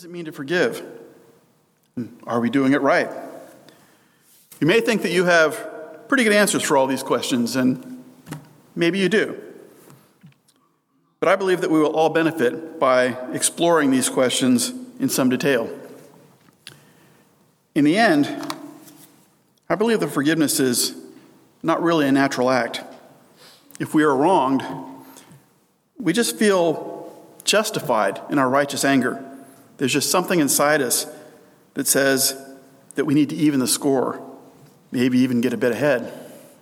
What does it mean to forgive? Are we doing it right? You may think that you have pretty good answers for all these questions, and maybe you do. But I believe that we will all benefit by exploring these questions in some detail. In the end, I believe that forgiveness is not really a natural act. If we are wronged, we just feel justified in our righteous anger. There's just something inside us that says that we need to even the score, maybe even get a bit ahead.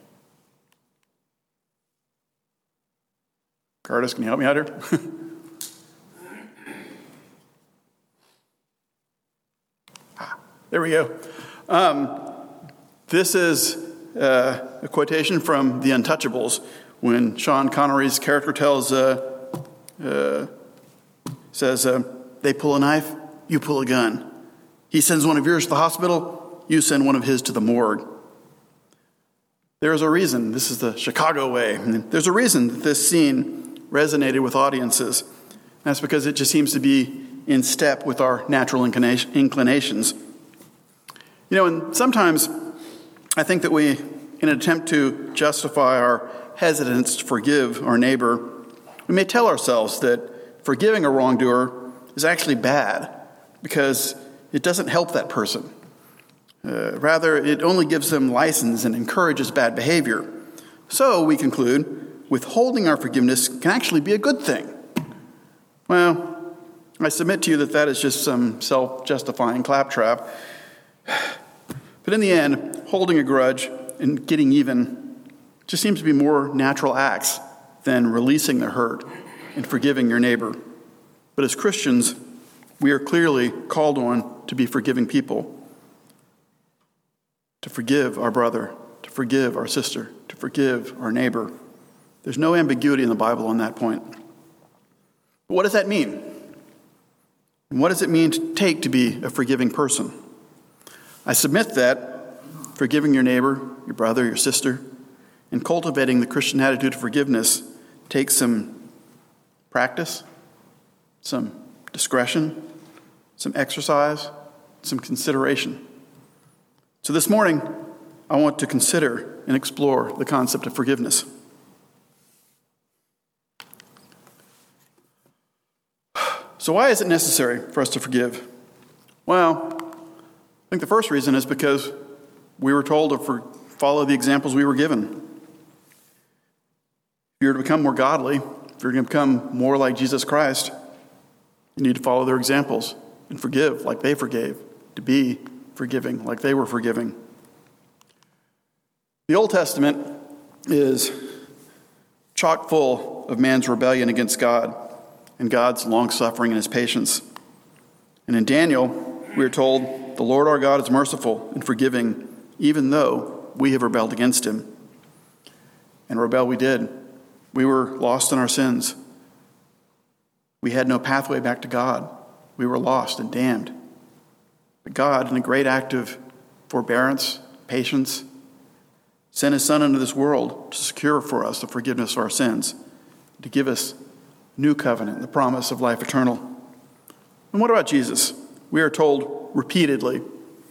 Curtis, can you help me out here? There we go. This is a quotation from The Untouchables when Sean Connery's character says, they pull a knife, you pull a gun. He sends one of yours to the hospital, you send one of his to the morgue. There is a reason. This is the Chicago way. There's a reason that this scene resonated with audiences. That's because it just seems to be in step with our natural inclinations. You know, and sometimes I think that we, in an attempt to justify our hesitance to forgive our neighbor, we may tell ourselves that forgiving a wrongdoer is actually bad because it doesn't help that person. Rather, it only gives them license and encourages bad behavior. So, we conclude, withholding our forgiveness can actually be a good thing. Well, I submit to you that is just some self-justifying claptrap. But in the end, holding a grudge and getting even just seems to be more natural acts than releasing the hurt and forgiving your neighbor. But as Christians, we are clearly called on to be forgiving people, to forgive our brother, to forgive our sister, to forgive our neighbor. There's no ambiguity in the Bible on that point. But what does that mean? And what does it mean to take to be a forgiving person? I submit that forgiving your neighbor, your brother, your sister, and cultivating the Christian attitude of forgiveness takes some practice, some discretion, some exercise, some consideration. So this morning, I want to consider and explore the concept of forgiveness. So why is it necessary for us to forgive? Well, I think the first reason is because we were told to follow the examples we were given. If you're to become more godly, if you're going to become more like Jesus Christ, you need to follow their examples and forgive like they forgave, to be forgiving like they were forgiving. The Old Testament is chock full of man's rebellion against God and God's long-suffering and his patience. And in Daniel, we are told, the Lord our God is merciful and forgiving, even though we have rebelled against him. And rebel we did. We were lost in our sins. We had no pathway back to God. We were lost and damned. But God, in a great act of forbearance, patience, sent his Son into this world to secure for us the forgiveness of our sins, to give us new covenant, the promise of life eternal. And what about Jesus? We are told repeatedly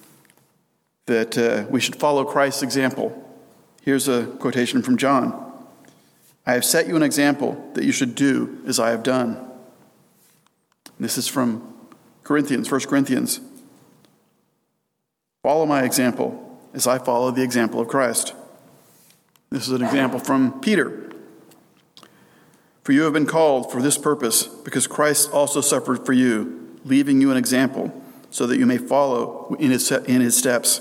that we should follow Christ's example. Here's a quotation from John. I have set you an example that you should do as I have done. This is from Corinthians, 1 Corinthians. Follow my example as I follow the example of Christ. This is an example from Peter. For you have been called for this purpose, because Christ also suffered for you, leaving you an example, so that you may follow in his steps.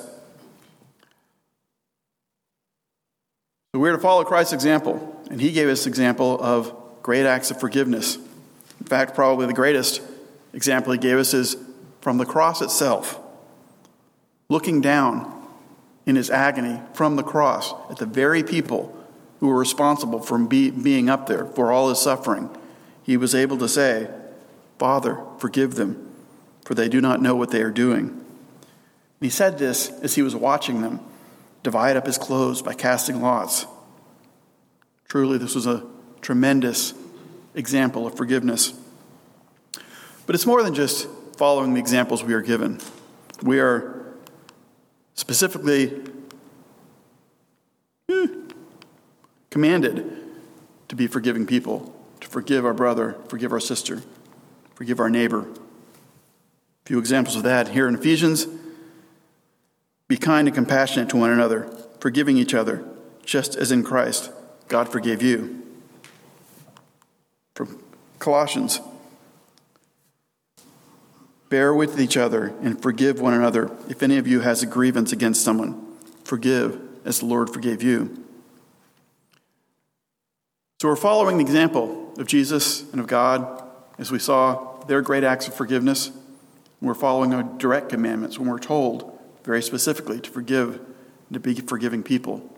So we're to follow Christ's example, and he gave us an example of great acts of forgiveness. In fact, probably the greatest example he gave us is from the cross itself, looking down in his agony from the cross at the very people who were responsible for being up there for all his suffering. He was able to say, Father, forgive them, for they do not know what they are doing. And he said this as he was watching them divide up his clothes by casting lots. Truly, this was a tremendous example of forgiveness. But it's more than just following the examples we are given. We are specifically commanded to be forgiving people, to forgive our brother, forgive our sister, forgive our neighbor. A few examples of that here in Ephesians. Be kind and compassionate to one another, forgiving each other, just as in Christ God forgave you. From Colossians, bear with each other and forgive one another. If any of you has a grievance against someone, forgive as the Lord forgave you. So we're following the example of Jesus and of God as we saw their great acts of forgiveness. We're following our direct commandments when we're told very specifically to forgive and to be forgiving people.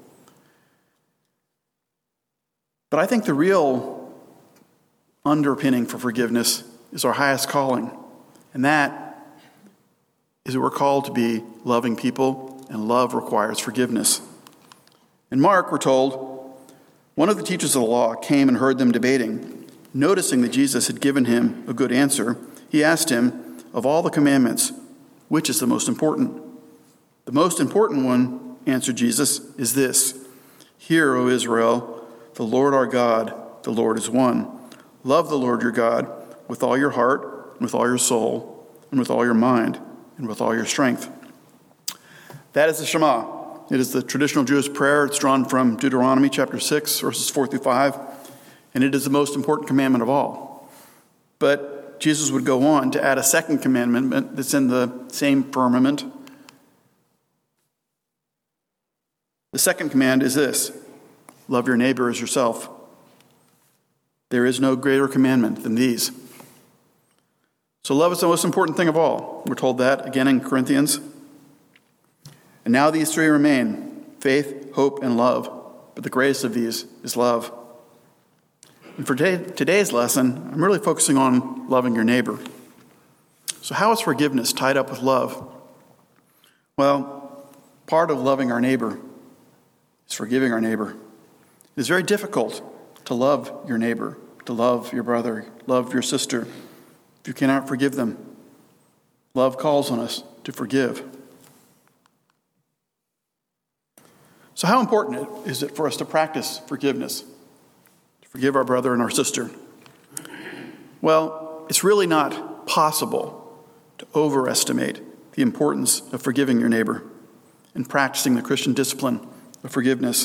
But I think the real underpinning for forgiveness is our highest calling, and that is that we're called to be loving people, and love requires forgiveness. In Mark, we're told, one of the teachers of the law came and heard them debating. Noticing that Jesus had given him a good answer, he asked him, of all the commandments, which is the most important? The most important one, answered Jesus, is this: Hear, O Israel, the Lord our God, the Lord is one. Love the Lord your God with all your heart, and with all your soul, and with all your mind, and with all your strength. That is the Shema. It is the traditional Jewish prayer. It's drawn from Deuteronomy chapter 6, verses 4 through 5, and it is the most important commandment of all. But Jesus would go on to add a second commandment that's in the same firmament. The second command is this: love your neighbor as yourself. There is no greater commandment than these. So love is the most important thing of all. We're told that again in Corinthians. And now these three remain: faith, hope, and love. But the greatest of these is love. And for today's lesson, I'm really focusing on loving your neighbor. So how is forgiveness tied up with love? Well, part of loving our neighbor is forgiving our neighbor. It is very difficult to love your neighbor, to love your brother, love your sister, if you cannot forgive them. Love calls on us to forgive. So how important is it for us to practice forgiveness, to forgive our brother and our sister? Well, it's really not possible to overestimate the importance of forgiving your neighbor and practicing the Christian discipline of forgiveness.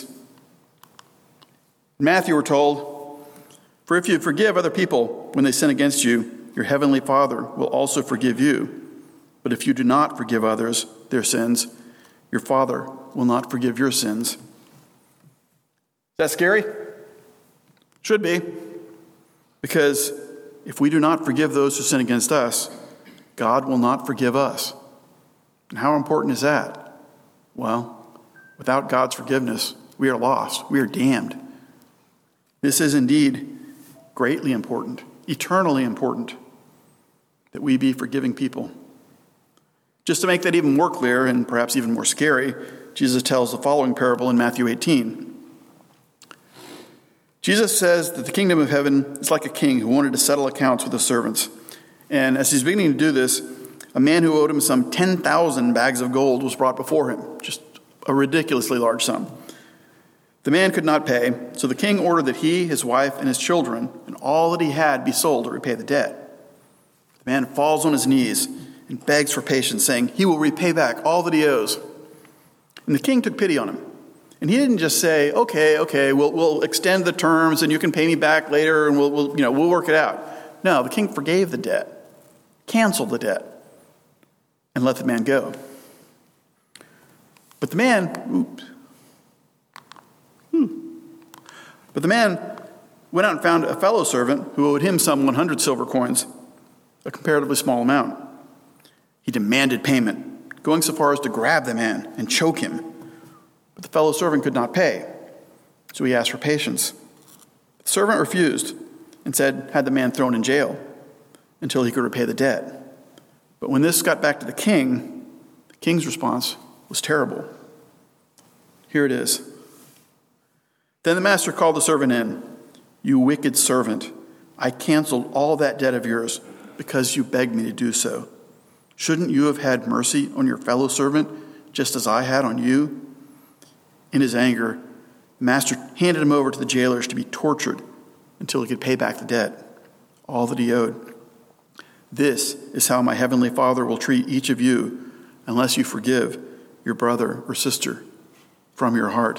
In Matthew, we're told, for if you forgive other people when they sin against you, your heavenly Father will also forgive you. But if you do not forgive others their sins, your Father will not forgive your sins. Is that scary? Should be. Because if we do not forgive those who sin against us, God will not forgive us. And how important is that? Well, without God's forgiveness, we are lost. We are damned. This is indeed greatly important, eternally important, that we be forgiving people. Just to make that even more clear and perhaps even more scary, Jesus tells the following parable in Matthew 18. Jesus says that the kingdom of heaven is like a king who wanted to settle accounts with his servants. And as he's beginning to do this, a man who owed him some 10,000 bags of gold was brought before him, just a ridiculously large sum. The man could not pay, so the king ordered that he, his wife, and his children, and all that he had be sold to repay the debt. The man falls on his knees and begs for patience, saying he will repay back all that he owes. And the king took pity on him. And he didn't just say, okay, we'll extend the terms and you can pay me back later and we'll work it out. No, the king forgave the debt, canceled the debt, and let the man go. But the man went out and found a fellow servant who owed him some 100 silver coins, a comparatively small amount. He demanded payment, going so far as to grab the man and choke him. But the fellow servant could not pay, so he asked for patience. The servant refused and said, had the man thrown in jail until he could repay the debt. But when this got back to the king's response was terrible. Here it is. Then the master called the servant in. You wicked servant, I canceled all that debt of yours because you begged me to do so. Shouldn't you have had mercy on your fellow servant, just as I had on you?" In his anger, the master handed him over to the jailers to be tortured until he could pay back the debt, all that he owed. This is how my heavenly Father will treat each of you unless you forgive your brother or sister from your heart.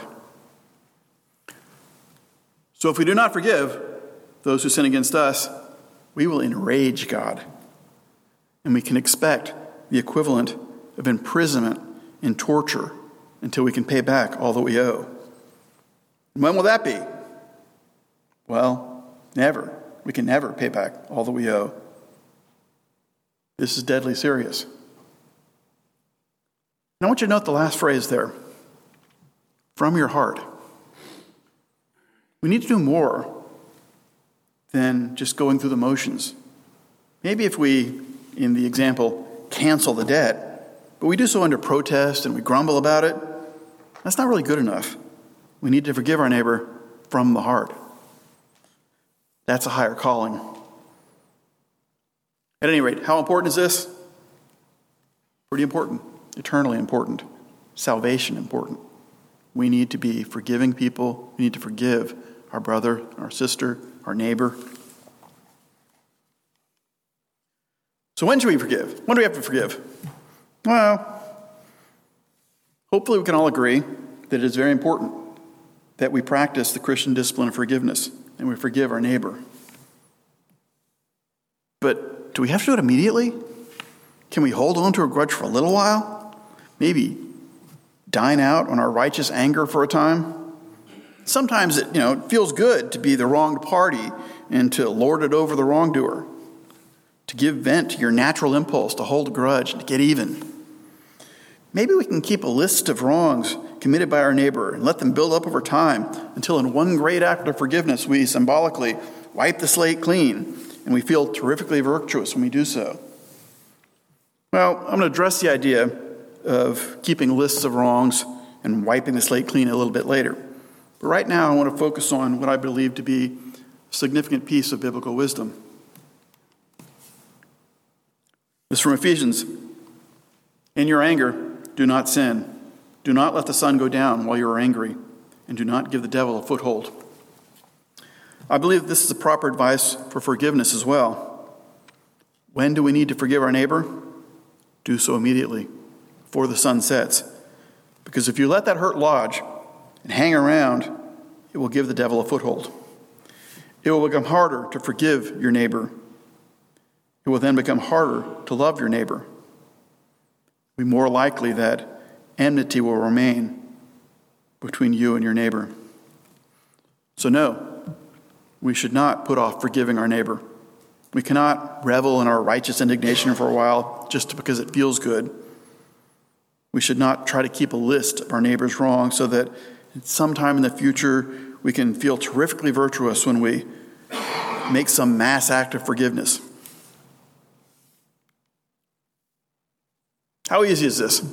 So if we do not forgive those who sin against us, we will enrage God. And we can expect the equivalent of imprisonment and torture until we can pay back all that we owe. And when will that be? Well, never. We can never pay back all that we owe. This is deadly serious. And I want you to note the last phrase there. From your heart. We need to do more than just going through the motions. Maybe if we, in the example, cancel the debt, but we do so under protest and we grumble about it, that's not really good enough. We need to forgive our neighbor from the heart. That's a higher calling. At any rate, how important is this? Pretty important. Eternally important. Salvation important. We need to be forgiving people. We need to forgive our brother, our sister, our neighbor. So when should we forgive? When do we have to forgive? Well, hopefully we can all agree that it is very important that we practice the Christian discipline of forgiveness and we forgive our neighbor. But do we have to do it immediately? Can we hold on to a grudge for a little while? Maybe dine out on our righteous anger for a time? Sometimes it feels good to be the wronged party and to lord it over the wrongdoer, to give vent to your natural impulse to hold a grudge and to get even. Maybe we can keep a list of wrongs committed by our neighbor and let them build up over time until in one great act of forgiveness we symbolically wipe the slate clean and we feel terrifically virtuous when we do so. Well, I'm going to address the idea of keeping lists of wrongs and wiping the slate clean a little bit later. But right now I want to focus on what I believe to be a significant piece of biblical wisdom. This is from Ephesians. In your anger, do not sin. Do not let the sun go down while you are angry, and do not give the devil a foothold. I believe this is the proper advice for forgiveness as well. When do we need to forgive our neighbor? Do so immediately, before the sun sets. Because if you let that hurt lodge and hang around, it will give the devil a foothold. It will become harder to forgive your neighbor. It will then become harder to love your neighbor. It will be more likely that enmity will remain between you and your neighbor. So no, we should not put off forgiving our neighbor. We cannot revel in our righteous indignation for a while just because it feels good. We should not try to keep a list of our neighbor's wrongs so that sometime in the future we can feel terrifically virtuous when we make some mass act of forgiveness. How easy is this?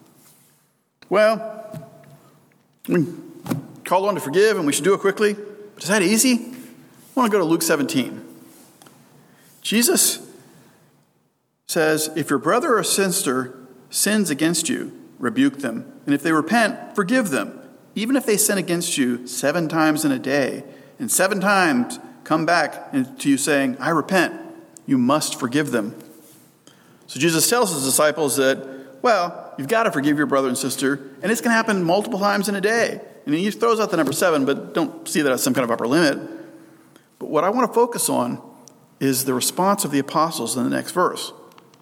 Well, we call on to forgive and we should do it quickly. But is that easy? I want to go to Luke 17. Jesus says, if your brother or sister sins against you, rebuke them. And if they repent, forgive them. Even if they sin against you 7 times in a day, and 7 times come back to you saying, I repent, you must forgive them. So Jesus tells his disciples that, well, you've got to forgive your brother and sister, and it's going to happen multiple times in a day. And he throws out the number 7, but don't see that as some kind of upper limit. But what I want to focus on is the response of the apostles in the next verse.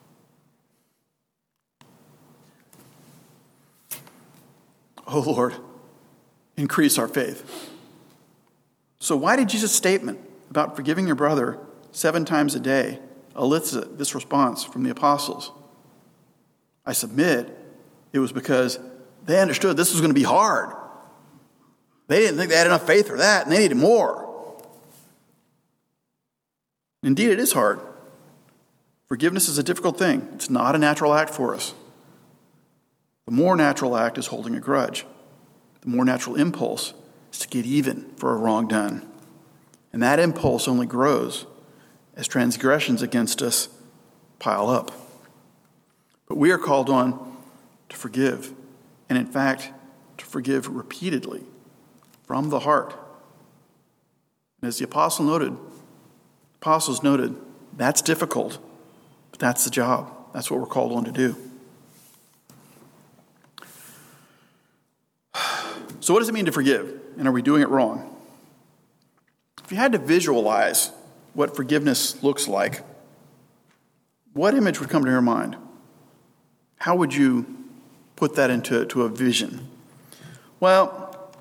Oh Lord, increase our faith. So why did Jesus' statement about forgiving your brother 7 times a day elicit this response from the apostles? I submit it was because they understood this was going to be hard. They didn't think they had enough faith for that, and they needed more. Indeed, it is hard. Forgiveness is a difficult thing. It's not a natural act for us. The more natural act is holding a grudge. The more natural impulse is to get even for a wrong done. And that impulse only grows as transgressions against us pile up. But we are called on to forgive, and in fact, to forgive repeatedly from the heart. And as the apostles noted, that's difficult, but that's the job. That's what we're called on to do. So what does it mean to forgive? And are we doing it wrong? If you had to visualize what forgiveness looks like, what image would come to your mind? How would you put that into a vision? Well,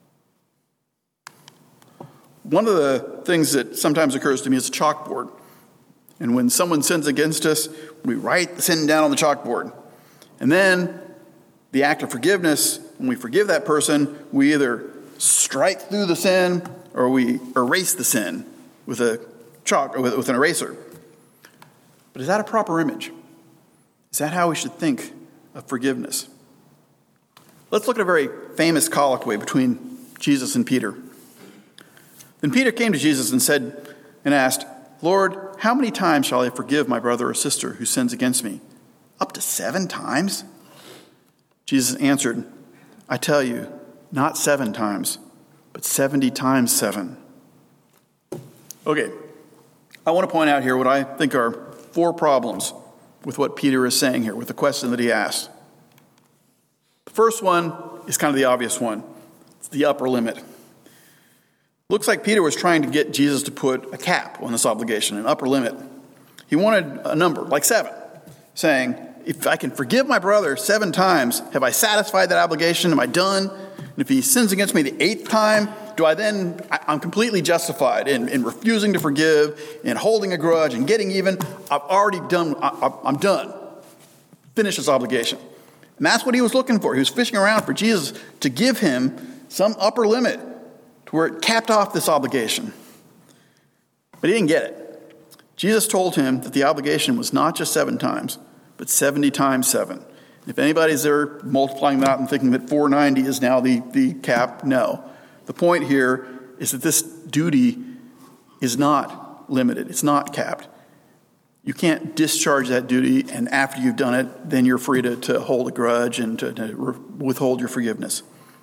one of the things that sometimes occurs to me is a chalkboard. And when someone sins against us, we write the sin down on the chalkboard. And then the act of forgiveness, when we forgive that person, we either strike through the sin or we erase the sin with a chalk or with an eraser. But is that a proper image? Is that how we should think of forgiveness? Let's look at a very famous colloquy between Jesus and Peter. Then Peter came to Jesus and asked, "Lord, how many times shall I forgive my brother or sister who sins against me? Up to 7 times?" Jesus answered, "I tell you, not 7 times, but 70 times 7. Okay, I want to point out here what I think are 4 problems with what Peter is saying here, with the question that he asked. The first one is kind of the obvious one. It's the upper limit. Looks like Peter was trying to get Jesus to put a cap on this obligation, an upper limit. He wanted a number, like 7, saying, if I can forgive my brother 7 times, have I satisfied that obligation? Am I done? And if he sins against me the 8th time, I'm completely justified in refusing to forgive, in holding a grudge, and getting even. I'm done. Finish this obligation. And that's what he was looking for. He was fishing around for Jesus to give him some upper limit to where it capped off this obligation. But he didn't get it. Jesus told him that the obligation was not just 7 times, but 70 times 7. If anybody's there multiplying that and thinking that 490 is now the cap, no. The point here is that this duty is not limited. It's not capped. You can't discharge that duty, and after you've done it, then you're free to hold a grudge and to withhold your forgiveness.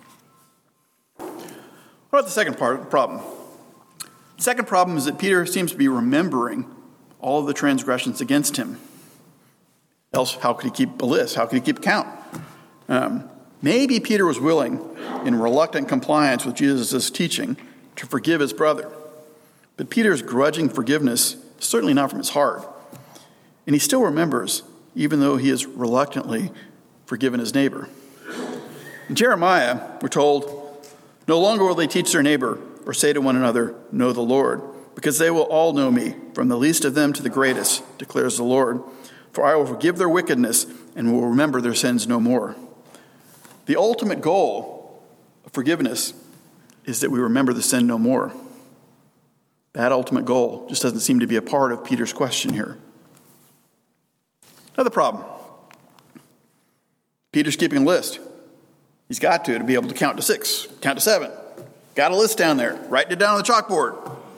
What about the second problem? The second problem is that Peter seems to be remembering all of the transgressions against him. Else, how could he keep a list? How could he keep count? Maybe Peter was willing, in reluctant compliance with Jesus' teaching, to forgive his brother. But Peter's grudging forgiveness is certainly not from his heart. And he still remembers, even though he has reluctantly forgiven his neighbor. In Jeremiah, we're told, no longer will they teach their neighbor or say to one another, know the Lord, because they will all know me, from the least of them to the greatest, declares the Lord. For I will forgive their wickedness and will remember their sins no more. The ultimate goal of forgiveness is that we remember the sin no more. That ultimate goal just doesn't seem to be a part of Peter's question here. Another problem. Peter's keeping a list. He's got to be able to count to 6, count to 7. Got a list down there. Writing it down on the chalkboard.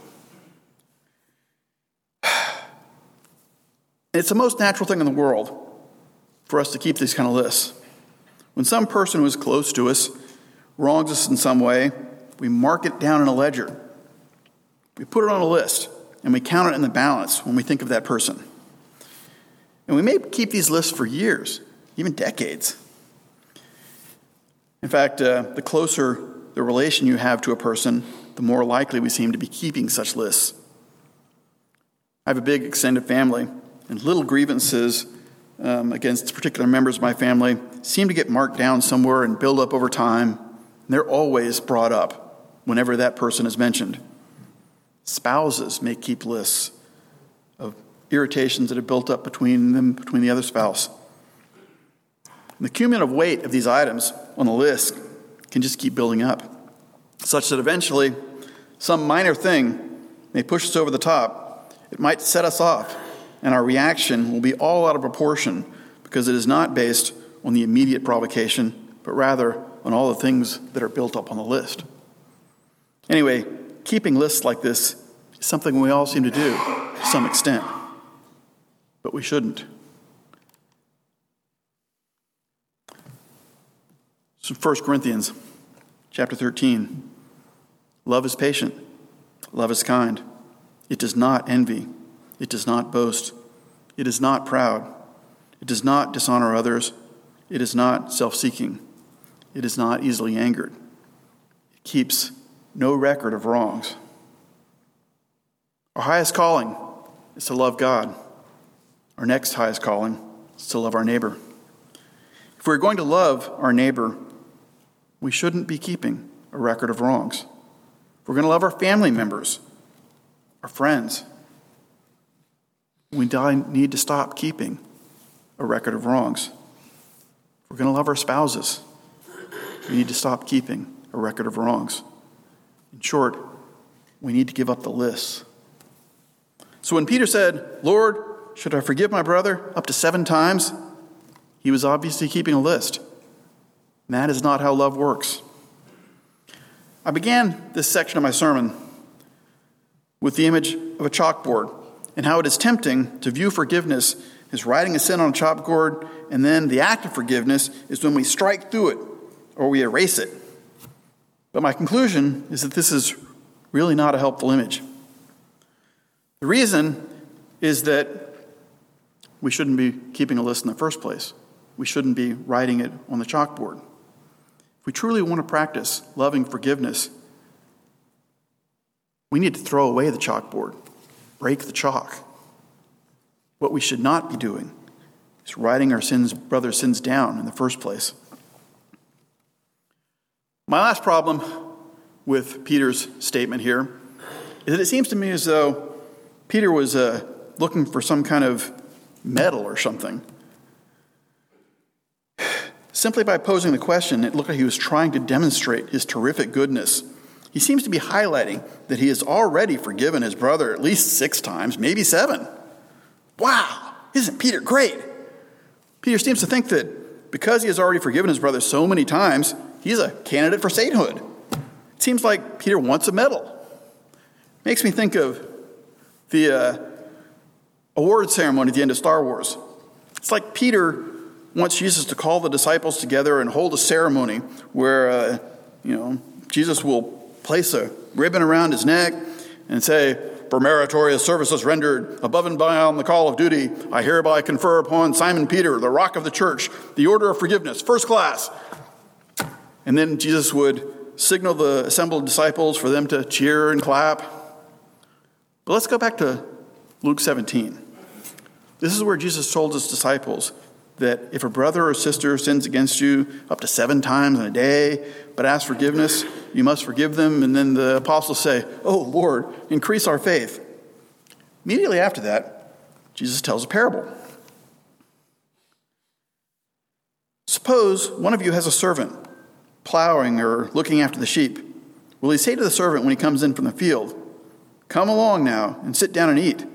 It's the most natural thing in the world for us to keep these kind of lists. When some person who is close to us wrongs us in some way, we mark it down in a ledger. We put it on a list, and we count it in the balance when we think of that person. And we may keep these lists for years, even decades. In fact, the closer the relation you have to a person, the more likely we seem to be keeping such lists. I have a big extended family, and little grievances against particular members of my family seem to get marked down somewhere and build up over time. And they're always brought up whenever that person is mentioned. Spouses may keep lists of irritations that have built up between the other spouse. And the cumulative weight of these items on the list can just keep building up, such that eventually some minor thing may push us over the top. It might set us off, and our reaction will be all out of proportion because it is not based on the immediate provocation, but rather on all the things that are built up on the list. Anyway, keeping lists like this is something we all seem to do to some extent, but we shouldn't. So 1 Corinthians chapter 13. Love is patient. Love is kind. It does not envy. It does not boast. It is not proud. It does not dishonor others. It is not self-seeking. It is not easily angered. It keeps no record of wrongs. Our highest calling is to love God. Our next highest calling is to love our neighbor. If we're going to love our neighbor, we shouldn't be keeping a record of wrongs. If we're going to love our family members, our friends, we need to stop keeping a record of wrongs. If we're going to love our spouses, we need to stop keeping a record of wrongs. In short, we need to give up the lists. So when Peter said, "Lord, should I forgive my brother up to 7 times?" he was obviously keeping a list. And that is not how love works. I began this section of my sermon with the image of a chalkboard and how it is tempting to view forgiveness as writing a sin on a chalkboard, and then the act of forgiveness is when we strike through it or we erase it. But my conclusion is that this is really not a helpful image. The reason is that we shouldn't be keeping a list in the first place. We shouldn't be writing it on the chalkboard. If we truly want to practice loving forgiveness, we need to throw away the chalkboard, break the chalk. What we should not be doing is writing our brother's sins down in the first place. My last problem with Peter's statement here is that it seems to me as though Peter was looking for some kind of medal or something. Simply by posing the question, it looked like he was trying to demonstrate his terrific goodness. He seems to be highlighting that he has already forgiven his brother at least 6 times, maybe 7. Wow, isn't Peter great? Peter seems to think that because he has already forgiven his brother so many times, he's a candidate for sainthood. It seems like Peter wants a medal. Makes me think of the award ceremony at the end of Star Wars. It's like Peter wants Jesus to call the disciples together and hold a ceremony where, Jesus will place a ribbon around his neck and say, "For meritorious services rendered above and beyond the call of duty, I hereby confer upon Simon Peter, the rock of the church, the order of forgiveness, first class." And then Jesus would signal the assembled disciples for them to cheer and clap. But let's go back to Luke 17. This is where Jesus told his disciples that if a brother or sister sins against you up to 7 times in a day, but asks forgiveness, you must forgive them. And then the apostles say, "Oh, Lord, increase our faith." Immediately after that, Jesus tells a parable. Suppose one of you has a servant plowing or looking after the sheep. Will he say to the servant when he comes in from the field, "Come along now and sit down and eat"?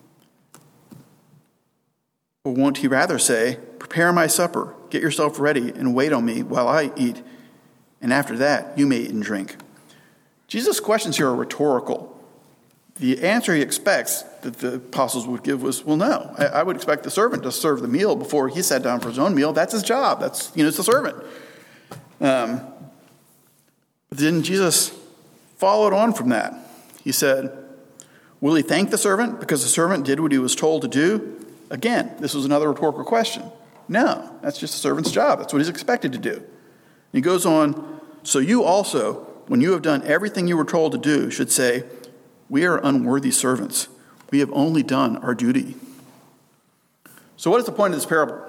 Or won't he rather say, "Prepare my supper, get yourself ready, and wait on me while I eat, and after that you may eat and drink"? Jesus' questions here are rhetorical. The answer he expects that the apostles would give was, well, no. I would expect the servant to serve the meal before he sat down for his own meal. That's his job. It's the servant. But then Jesus followed on from that. He said, will he thank the servant because the servant did what he was told to do? Again, this was another rhetorical question. No, that's just the servant's job. That's what he's expected to do. And he goes on, so you also, when you have done everything you were told to do, should say, "We are unworthy servants. We have only done our duty." So what is the point of this parable?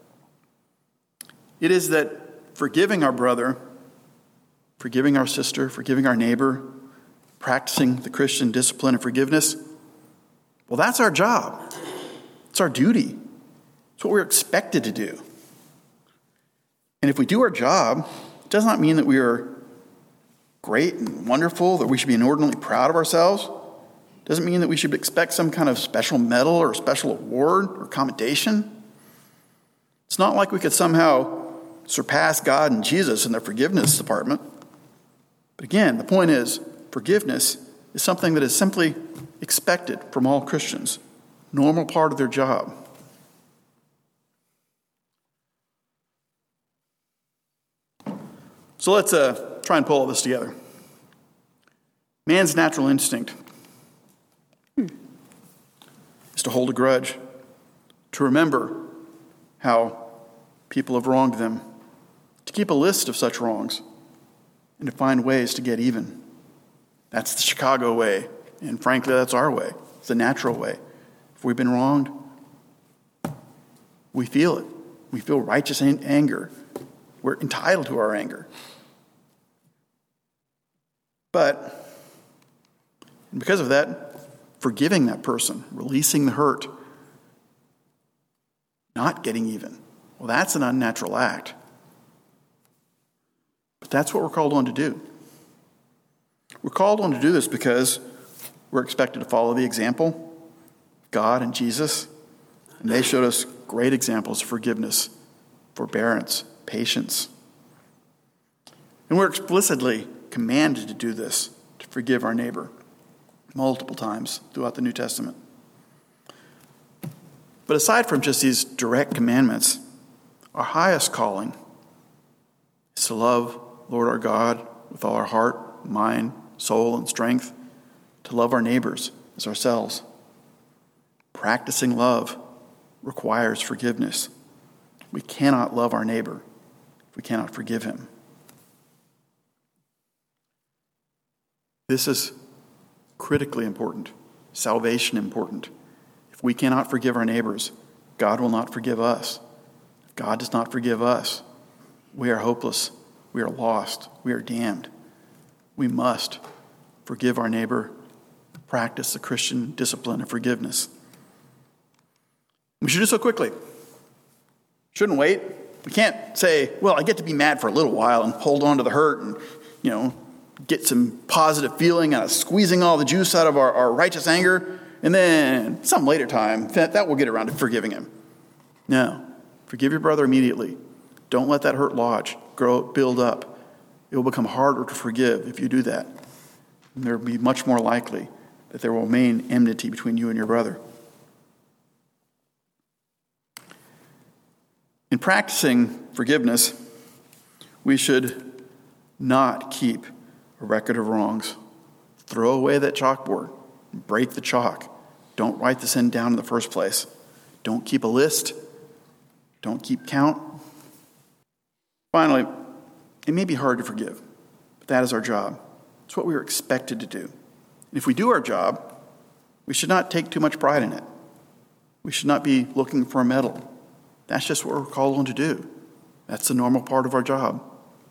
It is that forgiving our brother, forgiving our sister, forgiving our neighbor, practicing the Christian discipline of forgiveness, well, that's our job. It's our duty. It's what we're expected to do. And if we do our job, it does not mean that we are great and wonderful, that we should be inordinately proud of ourselves. It doesn't mean that we should expect some kind of special medal or special award or commendation. It's not like we could somehow surpass God and Jesus in the forgiveness department. But again, the point is, forgiveness is something that is simply expected from all Christians. Normal part of their job. So let's try and pull all this together. Man's natural instinct is to hold a grudge, to remember how people have wronged them, to keep a list of such wrongs, and to find ways to get even. That's the Chicago way, and frankly, that's our way. It's the natural way. If we've been wronged, we feel it. We feel righteous anger. We're entitled to our anger. But because of that, forgiving that person, releasing the hurt, not getting even, well, that's an unnatural act. But that's what we're called on to do. We're called on to do this because we're expected to follow the example of God and Jesus, and they showed us great examples of forgiveness, forbearance, patience. And we're explicitly commanded to do this, to forgive our neighbor, multiple times throughout the New Testament. But aside from just these direct commandments, our highest calling is to love Lord our God with all our heart, mind, soul, and strength, to love our neighbors as ourselves. Practicing love requires forgiveness. We cannot love our neighbor if we cannot forgive him. This is critically important, salvation important. If we cannot forgive our neighbors, God will not forgive us. If God does not forgive us, we are hopeless, we are lost, we are damned. We must forgive our neighbor, practice the Christian discipline of forgiveness. We should do so quickly. Shouldn't wait. We can't say, well, I get to be mad for a little while and hold on to the hurt and, get some positive feeling out of squeezing all the juice out of our righteous anger, and then some later time, that will get around to forgiving him. No. Forgive your brother immediately. Don't let that hurt lodge, build up. It will become harder to forgive if you do that. And there will be much more likely that there will remain enmity between you and your brother. In practicing forgiveness, we should not keep a record of wrongs. Throw away that chalkboard. Break the chalk. Don't write the sin down in the first place. Don't keep a list. Don't keep count. Finally, it may be hard to forgive, but that is our job. It's what we are expected to do. And if we do our job, we should not take too much pride in it. We should not be looking for a medal. That's just what we're called on to do. That's the normal part of our job.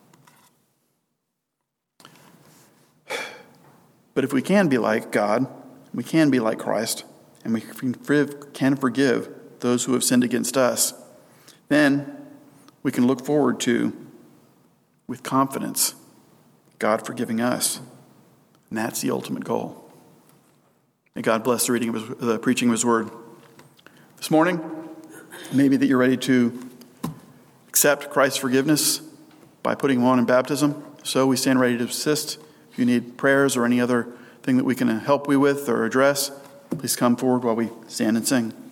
But if we can be like God, we can be like Christ, and we can forgive those who have sinned against us, then we can look forward to, with confidence, God forgiving us. And that's the ultimate goal. May God bless the reading of the preaching of his word. This morning, maybe that you're ready to accept Christ's forgiveness by putting him on in baptism. So we stand ready to assist. If you need prayers or any other thing that we can help you with or address, please come forward while we stand and sing.